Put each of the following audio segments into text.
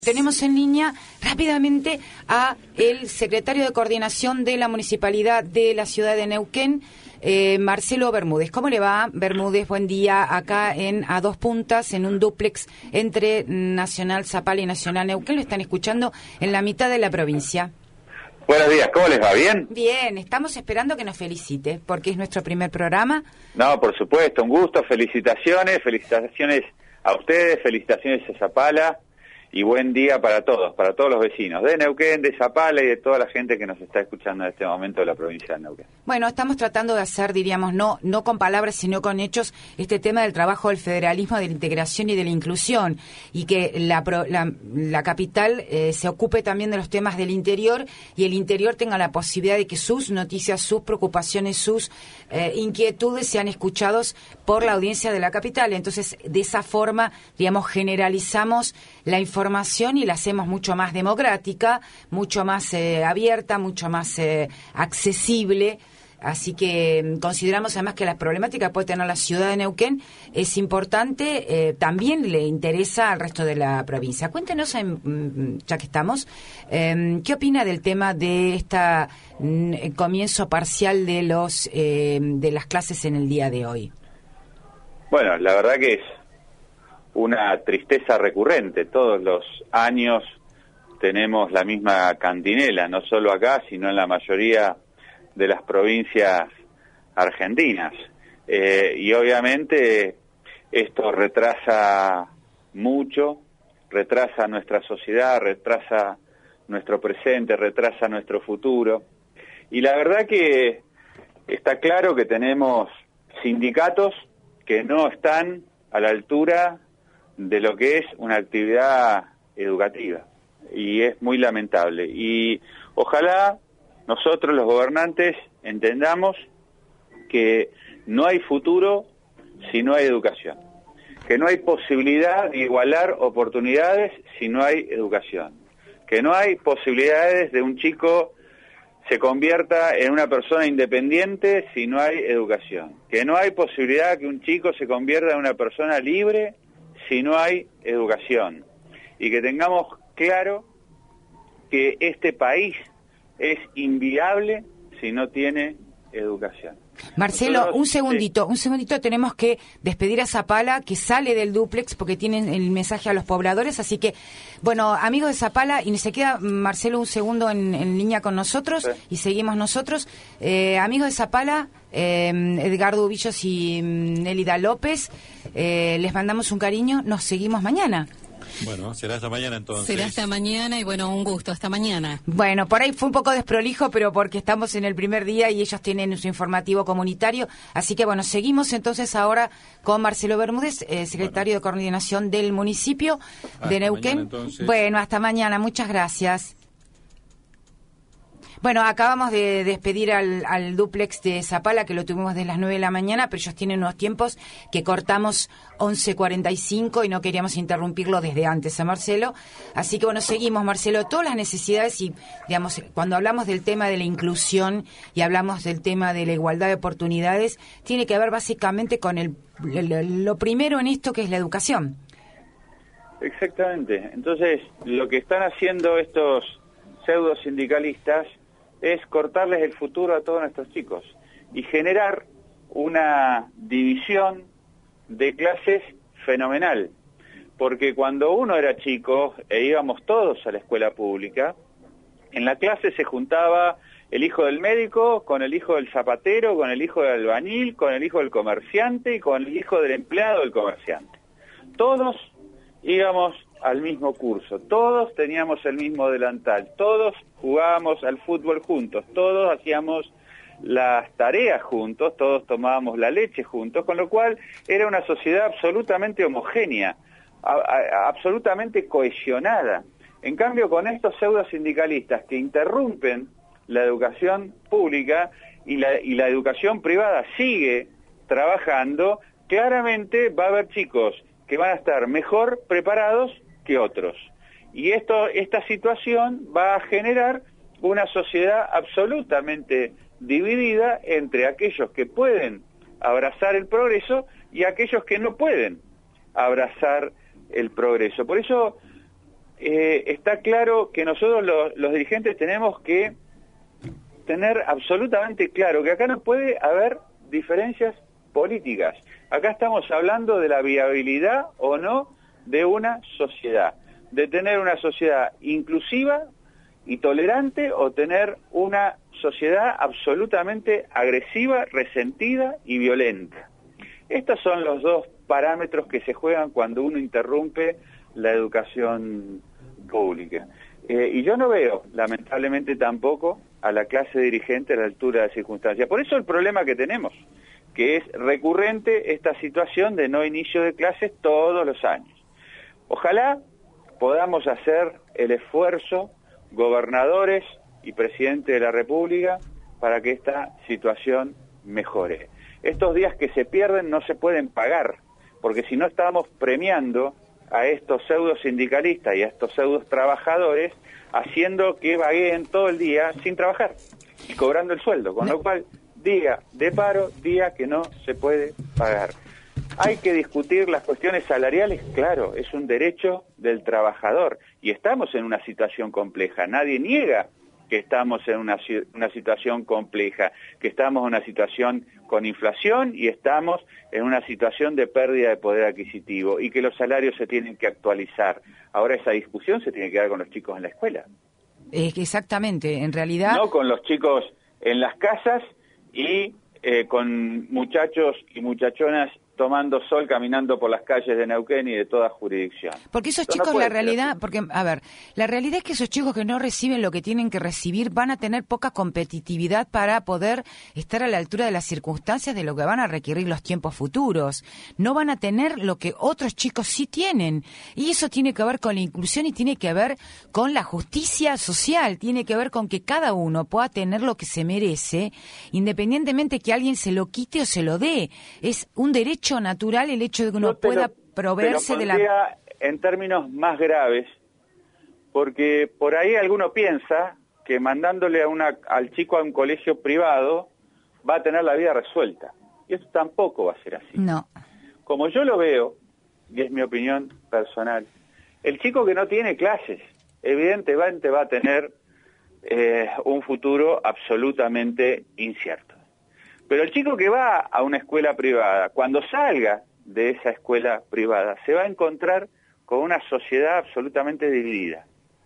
Tenemos en línea rápidamente a el secretario de Coordinación de la Municipalidad de la Ciudad de Neuquén, Marcelo Bermúdez. ¿Cómo le va, Bermúdez? Buen día. Acá a dos puntas, en un dúplex entre Nacional Zapala y Nacional Neuquén. Lo están escuchando en la mitad de la provincia. Buenos días, ¿cómo les va? ¿Bien? Bien, estamos esperando que nos felicite, porque es nuestro primer programa. No, por supuesto, un gusto, felicitaciones a ustedes, felicitaciones a Zapala. Y buen día para todos los vecinos de Neuquén, de Zapala y de toda la gente que nos está escuchando en este momento de la provincia de Neuquén. Bueno, estamos tratando de hacer, diríamos, no con palabras, sino con hechos, este tema del trabajo del federalismo, de la integración y de la inclusión, y que la capital se ocupe también de los temas del interior, y el interior tenga la posibilidad de que sus noticias, sus preocupaciones, sus inquietudes sean escuchados por la audiencia de la capital. Entonces, de esa forma, digamos, generalizamos la información y la hacemos mucho más democrática, mucho más abierta, mucho más accesible. Así que consideramos además que la problemática que puede tener la ciudad de Neuquén es importante, también le interesa al resto de la provincia. Cuéntenos, ya que estamos, ¿qué opina del tema de esta comienzo parcial de las clases en el día de hoy? Bueno, la verdad que es una tristeza recurrente. Todos los años tenemos la misma cantinela, no solo acá, sino en la mayoría de las provincias argentinas. Y obviamente esto retrasa mucho, retrasa nuestra sociedad, retrasa nuestro presente, retrasa nuestro futuro. Y la verdad que está claro que tenemos sindicatos que no están a la altura de lo que es una actividad educativa, y es muy lamentable. Y ojalá nosotros los gobernantes entendamos que no hay futuro si no hay educación, que no hay posibilidad de igualar oportunidades si no hay educación, que no hay posibilidades de un chico se convierta en una persona independiente si no hay educación, que no hay posibilidad que un chico se convierta en una persona libre si no hay educación, y que tengamos claro que este país es inviable si no tiene educación. Marcelo, un segundito, tenemos que despedir a Zapala, que sale del dúplex porque tienen el mensaje a los pobladores, así que, bueno, amigos de Zapala, y se queda Marcelo un segundo en línea con nosotros, sí, y seguimos nosotros. Amigos de Zapala, Edgardo Ubillos y Nélida López, les mandamos un cariño, nos seguimos mañana. Bueno, será hasta mañana entonces. Será hasta mañana y bueno, un gusto, hasta mañana. Bueno, por ahí fue un poco desprolijo, pero porque estamos en el primer día y ellos tienen su informativo comunitario. Así que bueno, seguimos entonces ahora con Marcelo Bermúdez, secretario de Coordinación del municipio de Neuquén. Bueno, hasta mañana, muchas gracias. Bueno, acabamos de despedir al dúplex de Zapala, que lo tuvimos desde las 9 de la mañana, pero ellos tienen unos tiempos que cortamos 11:45 y no queríamos interrumpirlo desde antes a Marcelo. Así que bueno, seguimos, Marcelo, todas las necesidades y, digamos, cuando hablamos del tema de la inclusión y hablamos del tema de la igualdad de oportunidades, tiene que ver básicamente con lo primero en esto, que es la educación. Exactamente. Entonces, lo que están haciendo estos pseudo sindicalistas es cortarles el futuro a todos nuestros chicos y generar una división de clases fenomenal, porque cuando uno era chico e íbamos todos a la escuela pública, en la clase se juntaba el hijo del médico con el hijo del zapatero, con el hijo del albañil, con el hijo del comerciante y con el hijo del empleado del comerciante. Todos íbamos al mismo curso, todos teníamos el mismo delantal, todos jugábamos al fútbol juntos, todos hacíamos las tareas juntos, todos tomábamos la leche juntos, con lo cual era una sociedad absolutamente homogénea, absolutamente cohesionada. En cambio, con estos pseudo sindicalistas que interrumpen la educación pública y la educación privada sigue trabajando, claramente va a haber chicos que van a estar mejor preparados que otros. Y esta situación va a generar una sociedad absolutamente dividida entre aquellos que pueden abrazar el progreso y aquellos que no pueden abrazar el progreso. Por eso está claro que nosotros los dirigentes tenemos que tener absolutamente claro que acá no puede haber diferencias políticas. Acá estamos hablando de la viabilidad o no de una sociedad, de tener una sociedad inclusiva y tolerante o tener una sociedad absolutamente agresiva, resentida y violenta. Estos son los dos parámetros que se juegan cuando uno interrumpe la educación pública. Y yo no veo, lamentablemente tampoco, a la clase dirigente a la altura de las circunstancias. Por eso el problema que tenemos, que es recurrente esta situación de no inicio de clases todos los años. Ojalá podamos hacer el esfuerzo, gobernadores y presidente de la República, para que esta situación mejore. Estos días que se pierden no se pueden pagar, porque si no estamos premiando a estos pseudo sindicalistas y a estos pseudo trabajadores, haciendo que vagueen todo el día sin trabajar y cobrando el sueldo, con lo cual día de paro, día que no se puede pagar. Hay que discutir las cuestiones salariales, claro, es un derecho del trabajador y estamos en una situación compleja, nadie niega que estamos en una situación compleja, que estamos en una situación con inflación y estamos en una situación de pérdida de poder adquisitivo y que los salarios se tienen que actualizar. Ahora esa discusión se tiene que dar con los chicos en la escuela. Exactamente, en realidad... No con los chicos en las casas y con muchachos y muchachonas tomando sol, caminando por las calles de Neuquén y de toda jurisdicción. Porque esos chicos, la realidad, porque, a ver, la realidad es que esos chicos que no reciben lo que tienen que recibir van a tener poca competitividad para poder estar a la altura de las circunstancias de lo que van a requerir los tiempos futuros. No van a tener lo que otros chicos sí tienen. Y eso tiene que ver con la inclusión y tiene que ver con la justicia social, tiene que ver con que cada uno pueda tener lo que se merece, independientemente que alguien se lo quite o se lo dé. Es un derecho natural el hecho de que uno pueda proveerse de la... En términos más graves, porque por ahí alguno piensa que mandándole al chico a un colegio privado va a tener la vida resuelta. Y eso tampoco va a ser así. No. Como yo lo veo, y es mi opinión personal, el chico que no tiene clases, evidentemente va a tener un futuro absolutamente incierto. Pero el chico que va a una escuela privada, cuando salga de esa escuela privada, se va a encontrar con una sociedad absolutamente dividida.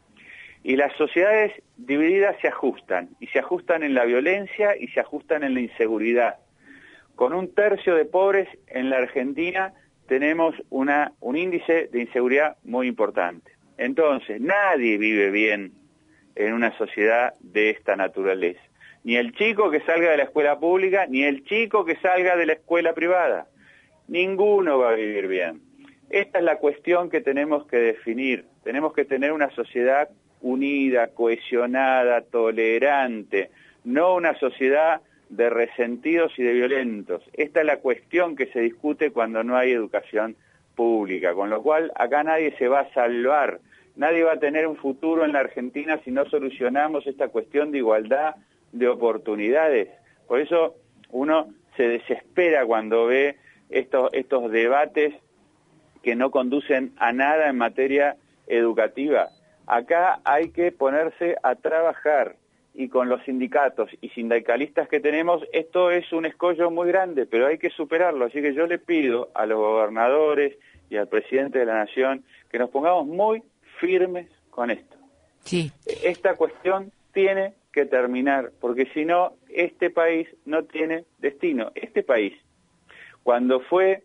Y las sociedades divididas se ajustan, y se ajustan en la violencia y se ajustan en la inseguridad. Con 1/3 de pobres en la Argentina tenemos un índice de inseguridad muy importante. Entonces, nadie vive bien en una sociedad de esta naturaleza. Ni el chico que salga de la escuela pública, ni el chico que salga de la escuela privada. Ninguno va a vivir bien. Esta es la cuestión que tenemos que definir. Tenemos que tener una sociedad unida, cohesionada, tolerante, no una sociedad de resentidos y de violentos. Esta es la cuestión que se discute cuando no hay educación pública, con lo cual acá nadie se va a salvar. Nadie va a tener un futuro en la Argentina si no solucionamos esta cuestión de igualdad de oportunidades. Por eso uno se desespera cuando ve estos debates que no conducen a nada en materia educativa. Acá hay que ponerse a trabajar y con los sindicatos y sindicalistas que tenemos, esto es un escollo muy grande, pero hay que superarlo. Así que yo le pido a los gobernadores y al presidente de la Nación que nos pongamos muy firmes con esto. Sí. Esta cuestión tiene que terminar, porque si no, este país no tiene destino. Este país, cuando fue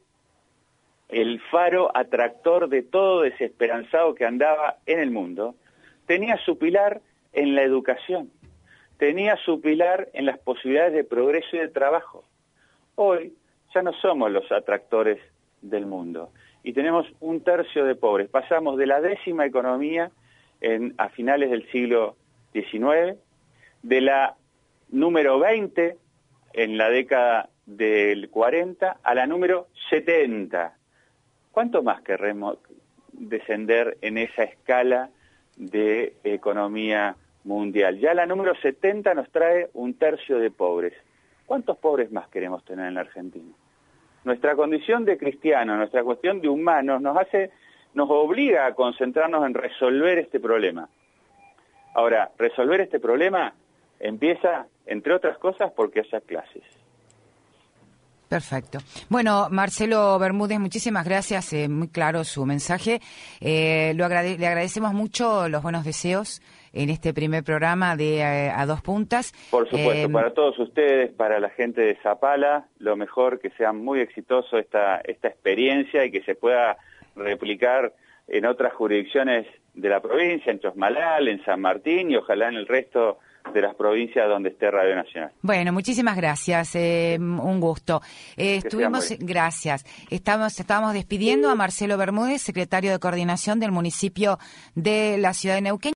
el faro atractor de todo desesperanzado que andaba en el mundo, tenía su pilar en la educación, tenía su pilar en las posibilidades de progreso y de trabajo. Hoy ya no somos los atractores del mundo y tenemos 1/3 de pobres. Pasamos de la 10ª economía a finales del siglo XIX, de la número 20 en la década del 40 a la número 70. ¿Cuánto más querremos descender en esa escala de economía mundial? Ya la número 70 nos trae 1/3 de pobres. ¿Cuántos pobres más queremos tener en la Argentina? Nuestra condición de cristianos, nuestra cuestión de humanos nos hace nos obliga a concentrarnos en resolver este problema. Ahora, resolver este problema empieza, entre otras cosas, porque haya clases. Perfecto. Bueno, Marcelo Bermúdez, muchísimas gracias, muy claro su mensaje. Le agradecemos mucho los buenos deseos en este primer programa de A Dos Puntas. Por supuesto, para todos ustedes, para la gente de Zapala, lo mejor, que sea muy exitoso esta experiencia y que se pueda replicar en otras jurisdicciones de la provincia, en Chosmalal, en San Martín y ojalá en el resto de las provincias donde esté Radio Nacional. Bueno, muchísimas gracias, un gusto. Gracias. Estábamos despidiendo a Marcelo Bermúdez, secretario de Coordinación del municipio de la ciudad de Neuquén.